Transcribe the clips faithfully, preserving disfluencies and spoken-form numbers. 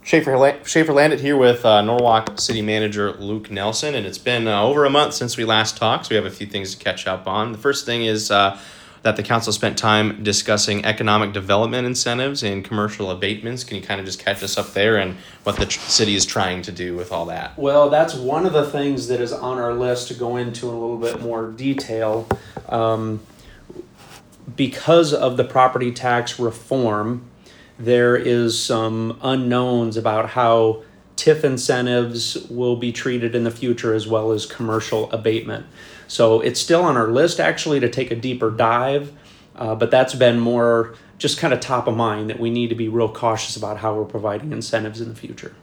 Schaefer, Schaefer Landit here with uh, Norwalk City Manager Luke Nelson, and it's been uh, over a month since we last talked, so we have a few things to catch up on. The first thing is uh, that the council spent time discussing economic development incentives and commercial abatements. Can you kind of just catch us up there and what the tr- city is trying to do with all that? Well, that's one of the things that is on our list to go into in a little bit more detail. Um, because of the property tax reform, there is some unknowns about how T I F incentives will be treated in the future, as well as commercial abatement. So it's still on our list actually to take a deeper dive, uh, but that's been more just kind of top of mind, that we need to be real cautious about how we're providing incentives in the future.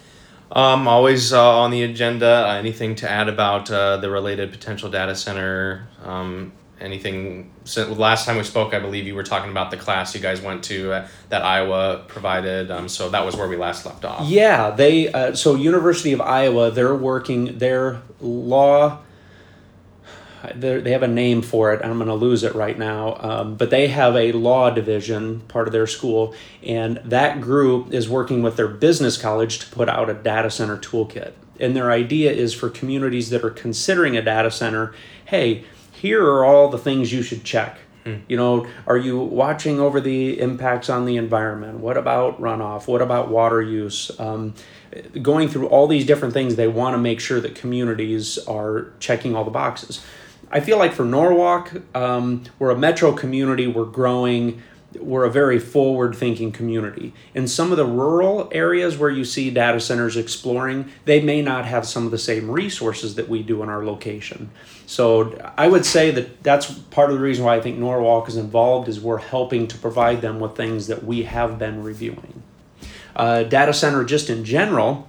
Um, always uh, on the agenda, uh, anything to add about uh, the related potential data center? Um, anything, so last time we spoke, I believe you were talking about the class you guys went to uh, that Iowa provided. Um, so that was where we last left off. Yeah, they, uh, so University of Iowa, they're working their law, they're, they have a name for it. I'm going to lose it right now. Um, but they have a law division, part of their school, and that group is working with their business college to put out a data center toolkit. And their idea is for communities that are considering a data center, hey, here are all the things you should check. Hmm. You know, are you watching over the impacts on the environment? What about runoff? What about water use? Um, going through all these different things, they want to make sure that communities are checking all the boxes. I feel like for Norwalk, um, we're a metro community, we're growing, we're a very forward-thinking community. In some of the rural areas where you see data centers exploring, they may not have some of the same resources that we do in our location. So I would say that that's part of the reason why I think Norwalk is involved, is we're helping to provide them with things that we have been reviewing. Uh, data center just in general,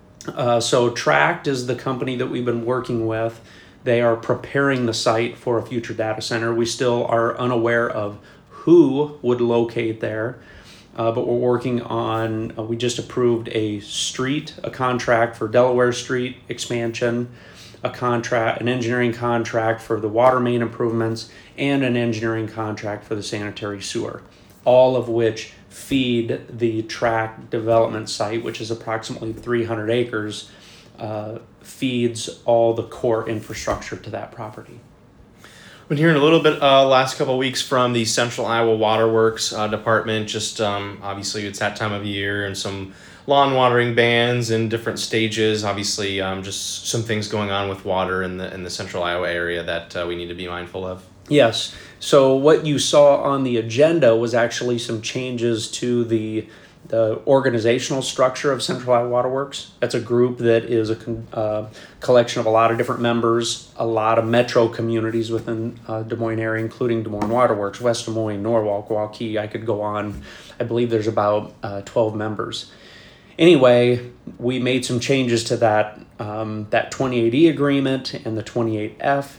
uh, so Tract is the company that we've been working with. They are preparing the site for a future data center. We still are unaware of who would locate there, uh, but we're working on, uh, we just approved a street, a contract for Delaware Street expansion, a contract, an engineering contract for the water main improvements, and an engineering contract for the sanitary sewer, all of which feed the Tract development site, which is approximately three hundred acres, uh, feeds all the core infrastructure to that property. Been hearing a little bit uh, last couple of weeks from the Central Iowa Waterworks uh, department. Just um, obviously it's that time of year, and some lawn watering bans in different stages. Obviously, um, just some things going on with water in the in the Central Iowa area that uh, we need to be mindful of. Yes. So what you saw on the agenda was actually some changes to the the organizational structure of Central Iowa Waterworks. That's a group that is a con- uh, collection of a lot of different members, a lot of metro communities within uh, Des Moines area, including Des Moines Waterworks, West Des Moines, Norwalk, Waukee. I could go on. I believe there's about uh, twelve members. Anyway, we made some changes to that um, that twenty-eight E agreement and the twenty-eight F.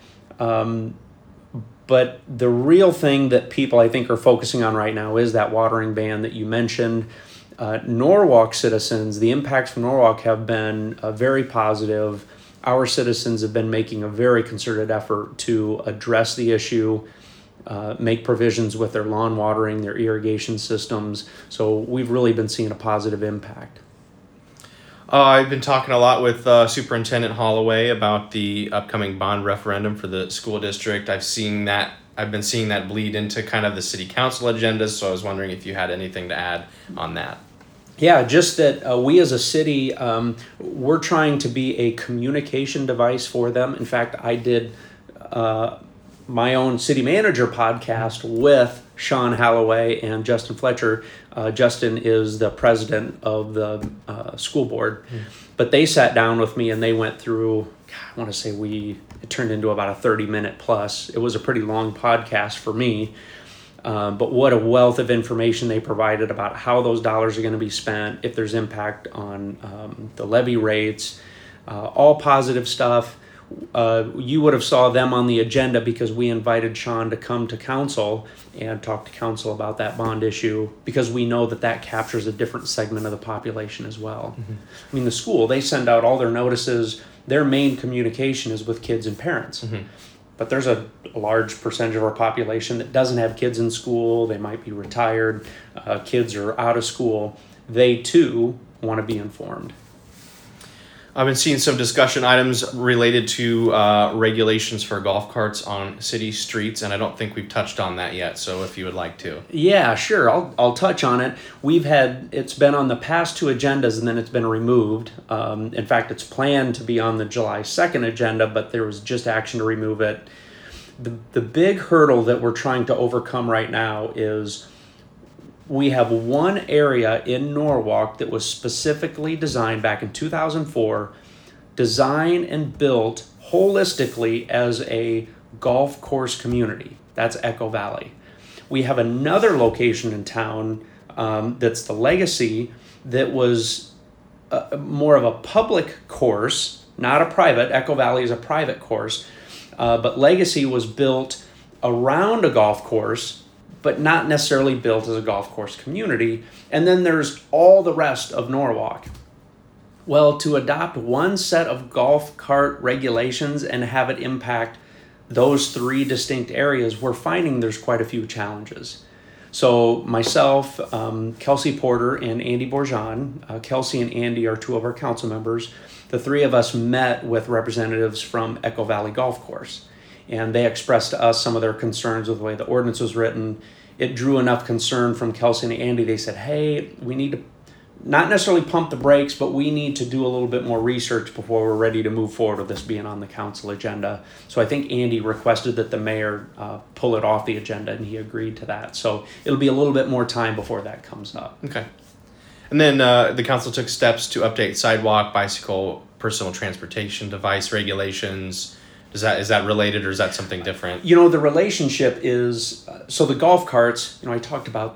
Um, But the real thing that people, I think, are focusing on right now is that watering ban that you mentioned. Uh, Norwalk citizens, the impacts from Norwalk have been uh, very positive. Our citizens have been making a very concerted effort to address the issue, uh, make provisions with their lawn watering, their irrigation systems. So we've really been seeing a positive impact. Uh, I've been talking a lot with uh, Superintendent Holloway about the upcoming bond referendum for the school district. I've seen that. I've been seeing that bleed into kind of the city council agendas. So I was wondering if you had anything to add on that. Yeah, just that uh, we as a city, um, we're trying to be a communication device for them. In fact, I did uh, my own city manager podcast with Sean Holloway and Justin Fletcher. Uh, Justin is the president of the uh, school board, mm. but they sat down with me and they went through, God, I want to say we, it turned into about a thirty minute plus. It was a pretty long podcast for me, um, but what a wealth of information they provided about how those dollars are going to be spent, if there's impact on um, the levy rates, uh, all positive stuff. Uh, you would have saw them on the agenda because we invited Sean to come to council and talk to council about that bond issue, because we know that that captures a different segment of the population as well. Mm-hmm. I mean, the school, they send out all their notices. Their main communication is with kids and parents. Mm-hmm. But there's a, a large percentage of our population that doesn't have kids in school. They might be retired. Uh, kids are out of school. they too want to be informed. I've been seeing some discussion items related to uh, regulations for golf carts on city streets, and I don't think we've touched on that yet. So if you would like to. Yeah, sure. I'll I'll touch on it. We've had it's been on the past two agendas, and then it's been removed. Um, in fact, it's planned to be on the July second agenda, but there was just action to remove it. The the big hurdle that we're trying to overcome right now is we have one area in Norwalk that was specifically designed back in two thousand four, designed and built holistically as a golf course community. That's Echo Valley. We have another location in town um, that's the Legacy that was a, more of a public course, not a private. Echo Valley is a private course, uh, but Legacy was built around a golf course, but not necessarily built as a golf course community. And then there's all the rest of Norwalk. Well, to adopt one set of golf cart regulations and have it impact those three distinct areas, we're finding there's quite a few challenges. So myself, um, Kelsey Porter, and Andy Bourgeon, uh, Kelsey and Andy are two of our council members. The three of us met with representatives from Echo Valley Golf Course, and they expressed to us some of their concerns with the way the ordinance was written. It drew enough concern from Kelsey and Andy. They said, hey, we need to not necessarily pump the brakes, but we need to do a little bit more research before we're ready to move forward with this being on the council agenda. So I think Andy requested that the mayor uh, pull it off the agenda, and he agreed to that. So it'll be a little bit more time before that comes up. Okay. And then uh, the council took steps to update sidewalk, bicycle, personal transportation device regulations. Is that is that related, or is that something different? You know, the relationship is, uh, so the golf carts, you know, I talked about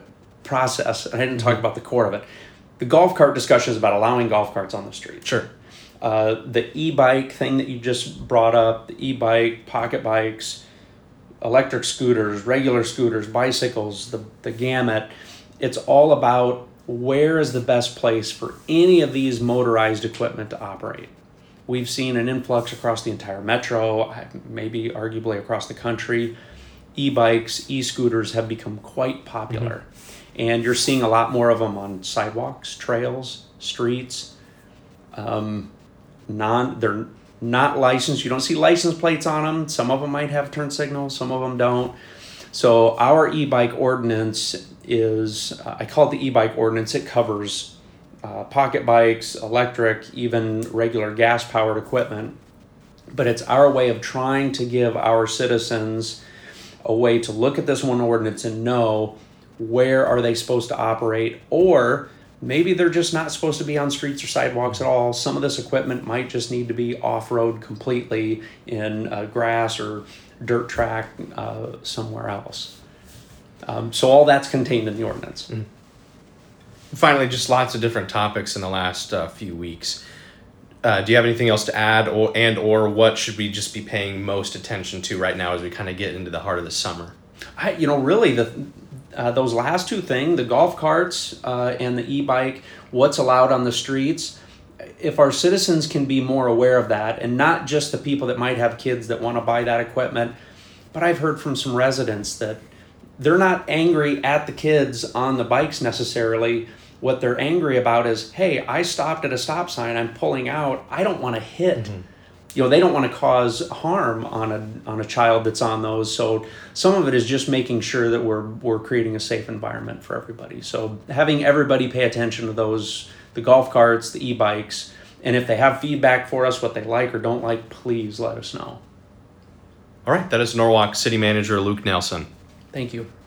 process, and I didn't talk about the core of it. The golf cart discussion is about allowing golf carts on the street. Sure. Uh, the e-bike thing that you just brought up, the e-bike, pocket bikes, electric scooters, regular scooters, bicycles, the, the gamut, it's all about where is the best place for any of these motorized equipment to operate. We've seen an influx across the entire metro, maybe arguably across the country. E-bikes, e-scooters have become quite popular. Mm-hmm. And you're seeing a lot more of them on sidewalks, trails, streets. Um, non, they're not licensed. You don't see license plates on them. Some of them might have turn signals, some of them don't. So our e-bike ordinance is, uh, I call it the e-bike ordinance. It covers uh, pocket bikes, electric, even regular gas-powered equipment. But it's our way of trying to give our citizens a way to look at this one ordinance and know where are they supposed to operate, or maybe they're just not supposed to be on streets or sidewalks at all. Some of this equipment might just need to be off-road completely in uh, grass or dirt track uh, somewhere else. Um, so all that's contained in the ordinance. Mm-hmm. Finally, just lots of different topics in the last uh, few weeks. Uh, do you have anything else to add, or and or what should we just be paying most attention to right now as we kind of get into the heart of the summer? I, you know, really the uh, those last two things, the golf carts uh, and the e-bike, what's allowed on the streets. If our citizens can be more aware of that, and not just the people that might have kids that want to buy that equipment, but I've heard from some residents that they're not angry at the kids on the bikes necessarily. What they're angry about is, hey, I stopped at a stop sign, I'm pulling out, I don't want to hit. Mm-hmm. You know, they don't want to cause harm on a on a child that's on those. So some of it is just making sure that we're we're creating a safe environment for everybody. So having everybody pay attention to those, the golf carts, the e-bikes, and if they have feedback for us, what they like or don't like, please let us know. All right, that is Norwalk City Manager Luke Nelson. Thank you.